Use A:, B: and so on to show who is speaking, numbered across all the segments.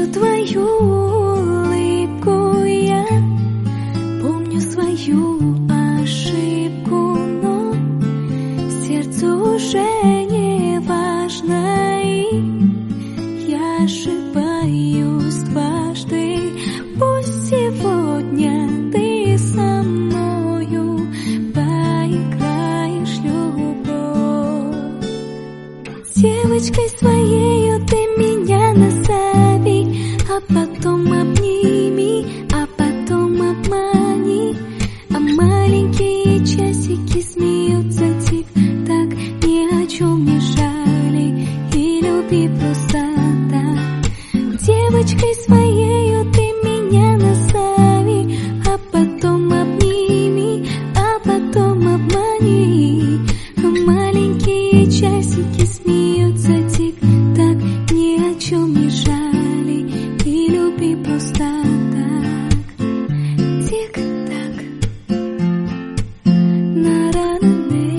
A: твою улыбку я, помню свою ошибку, но сердцу уже не важно, и я ошибаюсь дважды. Пусть сегодня ты со мною поиграешь любовь. Девочкой своею ты меня назови, а потом обними, а потом обмани. А маленькие часики смеются тик-так, ни о чем не жали и люби просто так. Девочкой своею ты меня назови, а потом обними, а потом обмани. А маленькие часики смеются тик-так, ни о чем не жали и люби просто так. Тик-так, на-ра-на-не.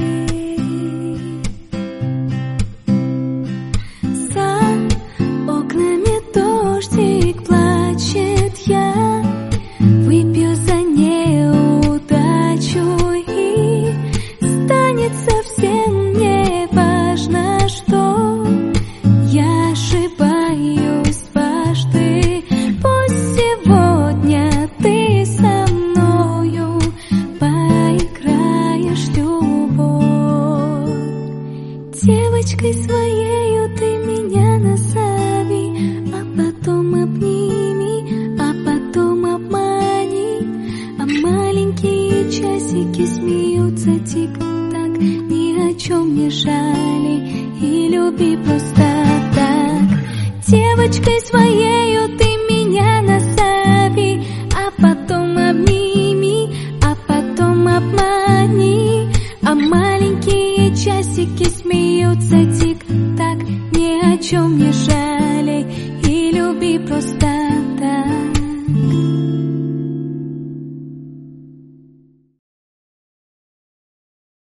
A: За окнами дождик плачет, я выпью за неудачу, и станет совсем не важно, что я ошибаюсь дважды. Пусть сегодня ты со мною поиграешь любовь. Девочкой своею ты меня назови, а потом обними, а потом обмани. А маленькие часики смеются тик-так, ни о чем не жали и люби просто так. Девочкой своею ты меня назови, а потом обними, а потом обмани. А маленькие часики смеются тик-так, ни о чем не жали.